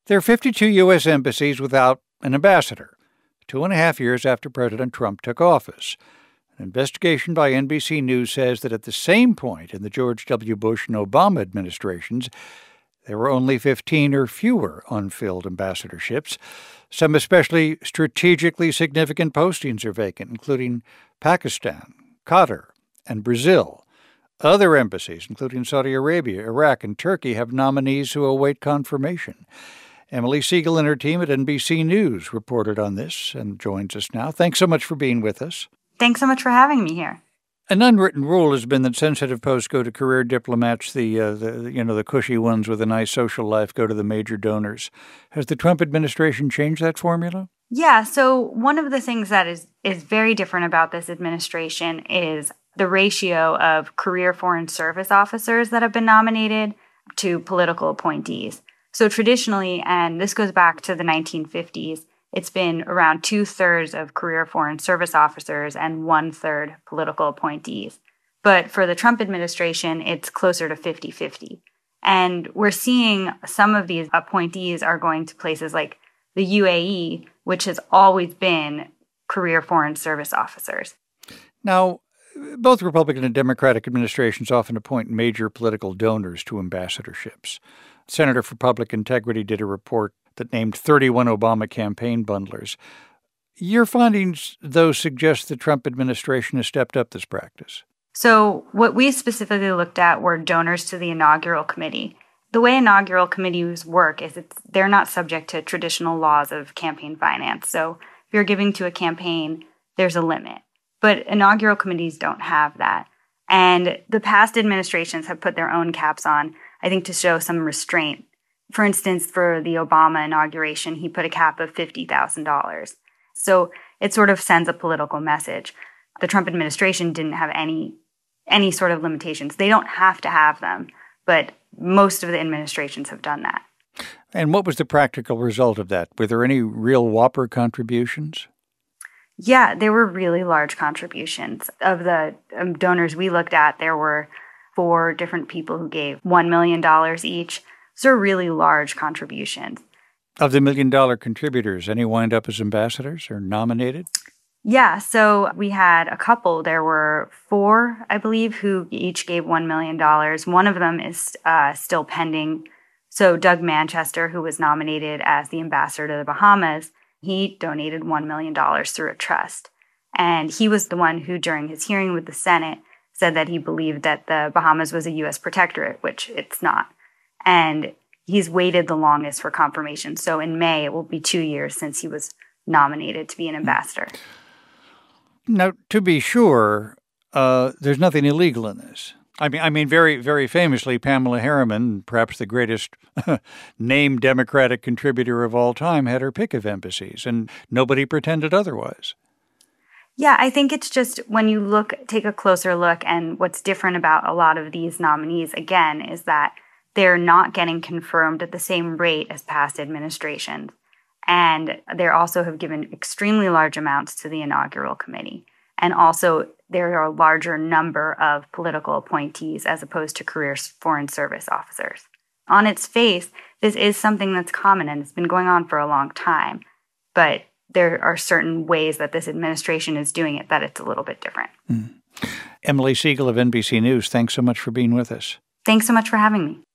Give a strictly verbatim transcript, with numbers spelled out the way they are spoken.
There are fifty-two U S embassies without an ambassador, two and a half years after President Trump took office. An investigation by N B C News says that at the same point in the George W. Bush and Obama administrations, there were only fifteen or fewer unfilled ambassadorships. Some especially strategically significant postings are vacant, including Pakistan, Qatar, and Brazil. Other embassies, including Saudi Arabia, Iraq, and Turkey, have nominees who await confirmation. Emily Siegel and her team at N B C News reported on this and joins us now. Thanks so much for being with us. Thanks so much for having me here. An unwritten rule has been that sensitive posts go to career diplomats. The, uh, the you know the cushy ones with a nice social life go to the major donors. Has the Trump administration changed that formula? Yeah. So one of the things that is is very different about this administration is the ratio of career foreign service officers that have been nominated to political appointees. So traditionally, and this goes back to the nineteen fifties, it's been around two-thirds of career foreign service officers and one-third political appointees. But for the Trump administration, it's closer to fifty-fifty. And we're seeing some of these appointees are going to places like the U A E, which has always been career foreign service officers. Now, both Republican and Democratic administrations often appoint major political donors to ambassadorships. Center for Public Integrity did a report that named thirty-one Obama campaign bundlers. Your findings, though, suggest the Trump administration has stepped up this practice. So what we specifically looked at were donors to the inaugural committee. The way inaugural committees work is it's, they're not subject to traditional laws of campaign finance. So if you're giving to a campaign, there's a limit. But inaugural committees don't have that. And the past administrations have put their own caps on, I think, to show some restraint. For instance, for the Obama inauguration, he put a cap of fifty thousand dollars. So it sort of sends a political message. The Trump administration didn't have any any sort of limitations. They don't have to have them, but most of the administrations have done that. And what was the practical result of that? Were there any real whopper contributions? Yeah, there were really large contributions. Of the um, donors we looked at, there were four different people who gave one million dollars each. So really large contributions. Of the million-dollar contributors, any wind up as ambassadors or nominated? Yeah, so we had a couple. There were four, I believe, who each gave one million dollars. One of them is uh, still pending. So Doug Manchester, who was nominated as the ambassador to the Bahamas, he donated one million dollars through a trust. And he was the one who, during his hearing with the Senate, said that he believed that the Bahamas was a U S protectorate, which it's not. And he's waited the longest for confirmation. So in May, it will be two years since he was nominated to be an ambassador. Now, to be sure, uh, there's nothing illegal in this. I mean, I mean, very, very famously, Pamela Harriman, perhaps the greatest named Democratic contributor of all time, had her pick of embassies, and nobody pretended otherwise. Yeah, I think it's just when you look, take a closer look, and what's different about a lot of these nominees, again, is that they're not getting confirmed at the same rate as past administrations. And they also have given extremely large amounts to the inaugural committee. And also, there are a larger number of political appointees as opposed to career foreign service officers. On its face, this is something that's common and it's been going on for a long time. But there are certain ways that this administration is doing it that it's a little bit different. Mm. Emily Siegel of N B C News, thanks so much for being with us. Thanks so much for having me.